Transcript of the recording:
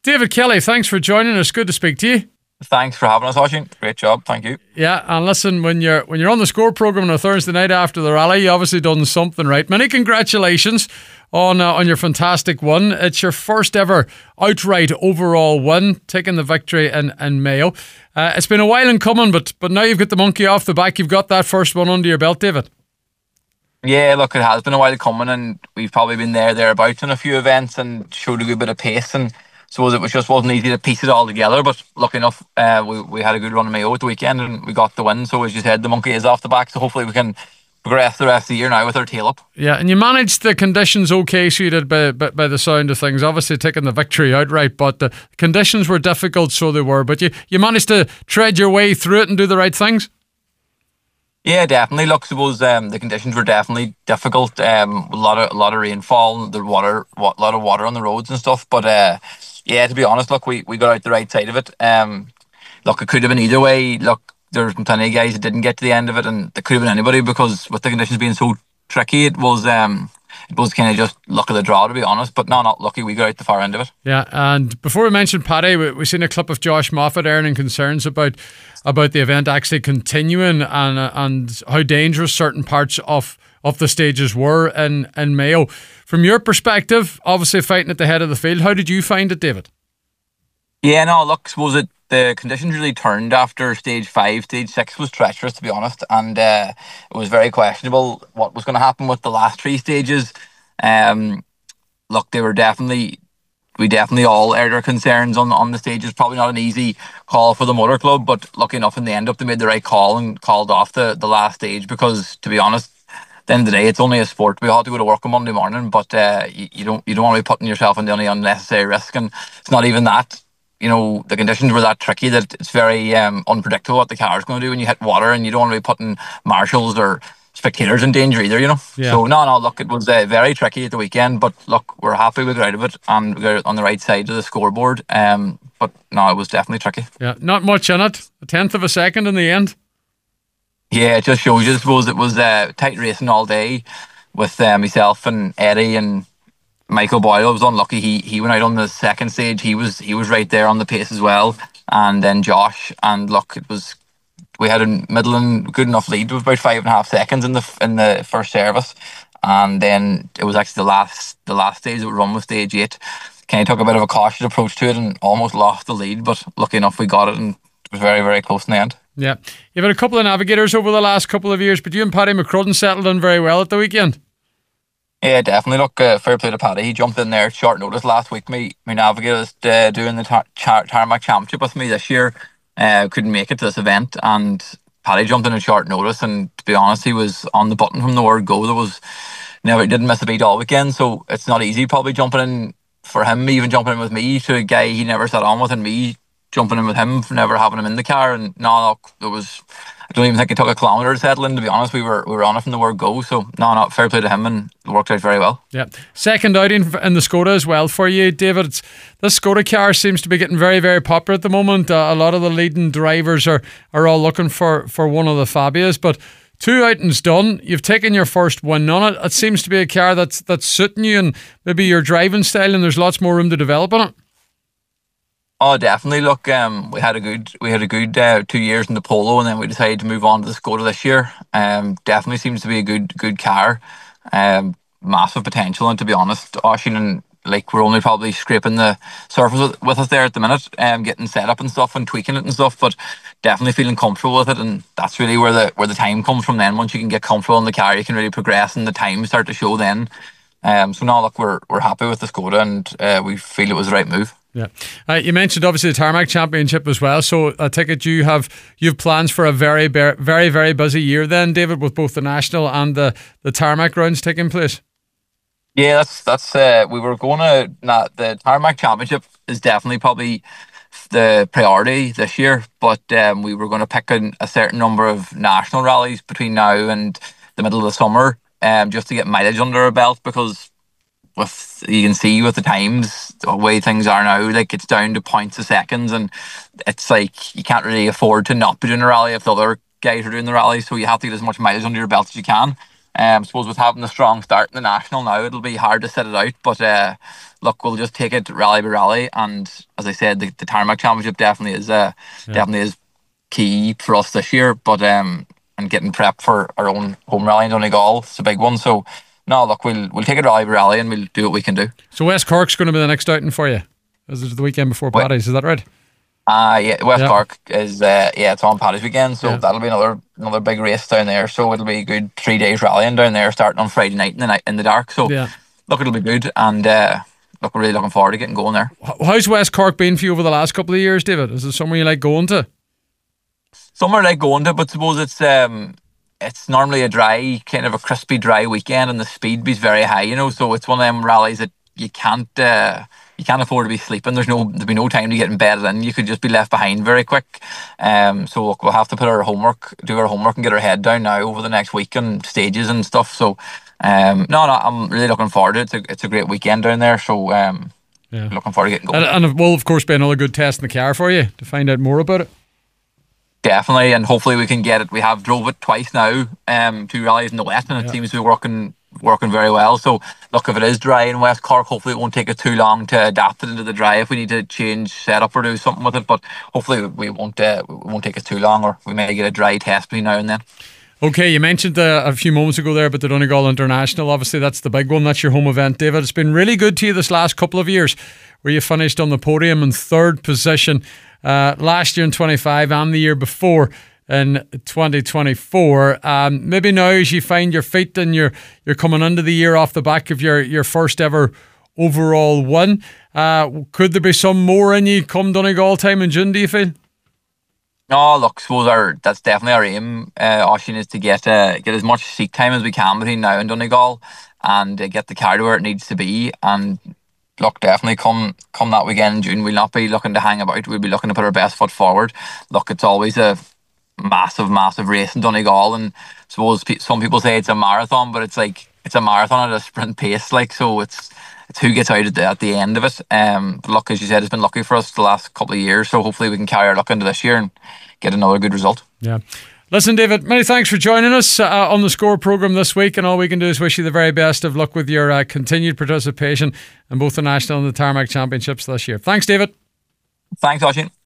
David Kelly, thanks for joining us. Good to speak to you. Thanks for having us, Oisin. Great job, thank you. Yeah, and listen, when you're on the Score programme on a Thursday night after the rally, you obviously done something right. Many congratulations on your fantastic win. It's your first ever outright overall win, taking the victory in Mayo. It's been a while in coming, but now you've got the monkey off the back. You've got that first one under your belt, David. Yeah, look, it has been a while coming, and we've probably been thereabouts in a few events and showed a good bit of pace, and suppose it wasn't easy to piece it all together, but lucky enough, we had a good run in Mayo at the weekend and we got the win. So as you said, the monkey is off the back, so hopefully we can progress the rest of the year now with our tail up. Yeah, and you managed the conditions okay, so you did by the sound of things. Obviously taking the victory outright, but the conditions were difficult, so they were. But you managed to tread your way through it and do the right things? Yeah, definitely. Look, suppose the conditions were definitely difficult. A lot of rainfall, a lot of water on the roads and stuff. But yeah, to be honest, look, we got out the right side of it. Look, it could have been either way. Look, there's plenty of guys that didn't get to the end of it, and it could have been anybody, because with the conditions being so tricky, it was kind of just luck of the draw, to be honest. But no, not lucky. We got out the far end of it. Yeah, and before we mentioned Paddy, we've seen a clip of Josh Moffat airing concerns about the event actually continuing and how dangerous certain parts of the stages were in Mayo. From your perspective, obviously fighting at the head of the field, how did you find it, David? Yeah, no, look, suppose the conditions really turned after stage 5. Stage 6 was treacherous, to be honest, and it was very questionable what was going to happen with the last 3 stages. Look, we definitely all aired our concerns on the stages. Probably not an easy call for the motor club, but lucky enough in the end up they made the right call and called off the last stage, because to be honest, at the end of the day, it's only a sport. We all have to go to work on Monday morning, but you don't want to be putting yourself into any unnecessary risk, and it's not even that. You know, the conditions were that tricky that it's very unpredictable what the car is going to do when you hit water, and you don't want to be putting marshals or spectators in danger either, you know. Yeah. So no, look, it was very tricky at the weekend, but look, we're happy we got out of it and we got it on the right side of the scoreboard. But no, it was definitely tricky. Yeah, not much in it. A tenth of a second in the end. Yeah, it just shows you. I suppose it was tight racing all day with myself and Eddie and Michael Boyle. I was unlucky. He went out on the second stage. He was right there on the pace as well. And then Josh, and look, we had a middling good enough lead with about 5.5 seconds in the first service, and then it was actually the last stage that we run with stage 8. Kind of took a bit of a cautious approach to it and almost lost the lead, but lucky enough we got it, and it was very, very close in the end. Yeah, you've had a couple of navigators over the last couple of years, but you and Paddy McCrudden settled in very well at the weekend. Yeah, definitely. Look, fair play to Paddy. He jumped in there at short notice last week. My navigator is doing the Tarmac Championship with me this year. Couldn't make it to this event, and Paddy jumped in at short notice, and to be honest, he was on the button from the word go. He didn't miss a beat all weekend, so it's not easy probably jumping in for him, even jumping in with me, to a guy he never sat on with, and me jumping in with him for never having him in the car. And no, I don't even think it took a kilometre to settle in, to be honest. We were on it from the word go, so no, fair play to him, and it worked out very well. Yeah. Second outing in the Skoda as well for you, David. This Skoda car seems to be getting very, very popular at the moment. A lot of the leading drivers are all looking for one of the Fabias, but 2 outings done, you've taken your first win on it. It seems to be a car that's suiting you and maybe your driving style, and there's lots more room to develop on it. Oh, definitely. Look, we had a good 2 years in the Polo, and then we decided to move on to the Skoda this year. Definitely seems to be a good car. Massive potential, and to be honest, Oisin, and like we're only probably scraping the surface with us there at the minute, getting set up and stuff and tweaking it and stuff, but definitely feeling comfortable with it, and that's really where the time comes from. Then once you can get comfortable in the car, you can really progress, and the time start to show then. So now look, we're happy with the Skoda, and we feel it was the right move. Yeah, you mentioned obviously the Tarmac Championship as well. So I take it you have plans for a very, very, very busy year then, David, with both the national and the Tarmac rounds taking place. Yeah, that's we were going to the Tarmac Championship is definitely probably the priority this year, but we were going to pick a certain number of national rallies between now and the middle of the summer, just to get mileage under our belt, because you can see with the times, the way things are now, like it's down to points a seconds, and it's like you can't really afford to not be doing a rally if the other guys are doing the rally, so you have to get as much mileage under your belt as you can. I suppose with having a strong start in the national now, it'll be hard to set it out, but look, we'll just take it rally by rally. And as I said, the Tarmac Championship definitely is key for us this year. But and getting prepped for our own home rally in Donegal, it's a big one. So no, look, we'll take it rally by rally, and we'll do what we can do. So West Cork's going to be the next outing for you. This is the weekend before Paddy's, is that right? Yeah, West Cork is it's on Paddy's weekend, so that'll be another big race down there. So it'll be a good 3 days rallying down there, starting on Friday night in the dark. So look, it'll be good, and look, we're really looking forward to getting going there. How's West Cork been for you over the last couple of years, David? Is it somewhere you like going to? Somewhere I like going to, but suppose it's normally a dry, kind of a crispy dry weekend, and the speed is very high, so it's one of them rallies that you can't afford to be sleeping. There'll be no time to get embedded in. You could just be left behind very quick. So look, we'll have to do our homework and get our head down now over the next week and stages and stuff. So no, I'm really looking forward to it. It's a great weekend down there. So looking forward to getting going. And it will of course be another good test in the car for you to find out more about it. Definitely, and hopefully we can get it. We have drove it twice now, 2 rallies in the west, and it seems to be working very well. So look, if it is dry in West Cork, hopefully it won't take it too long to adapt it into the dry if we need to change setup or do something with it. But hopefully we won't take it too long, or we may get a dry test between now and then. Okay, you mentioned a few moments ago there about the Donegal International. Obviously that's the big one, that's your home event, David. It's been really good to you this last couple of years, where you finished on the podium in 3rd position last year in 25 and the year before in 2024. Maybe now as you find your feet and you're coming into the year off the back of your first ever overall win, could there be some more in you come Donegal time in June, do you feel? No, look, suppose that's definitely our aim, Oisín, is to get as much seat time as we can between now and Donegal, and get the car to where it needs to be. And look, definitely come that weekend in June, we'll not be looking to hang about. We'll be looking to put our best foot forward. Look, it's always a massive race in Donegal, and I suppose some people say it's a marathon, but it's a marathon at a sprint pace. So it's who gets out at the end of it. But look, as you said, it's been lucky for us the last couple of years, so hopefully we can carry our luck into this year and get another good result. Yeah. Listen, David, many thanks for joining us on the Score programme this week, and all we can do is wish you the very best of luck with your continued participation in both the National and the Tarmac Championships this year. Thanks, David. Thanks, Oisín.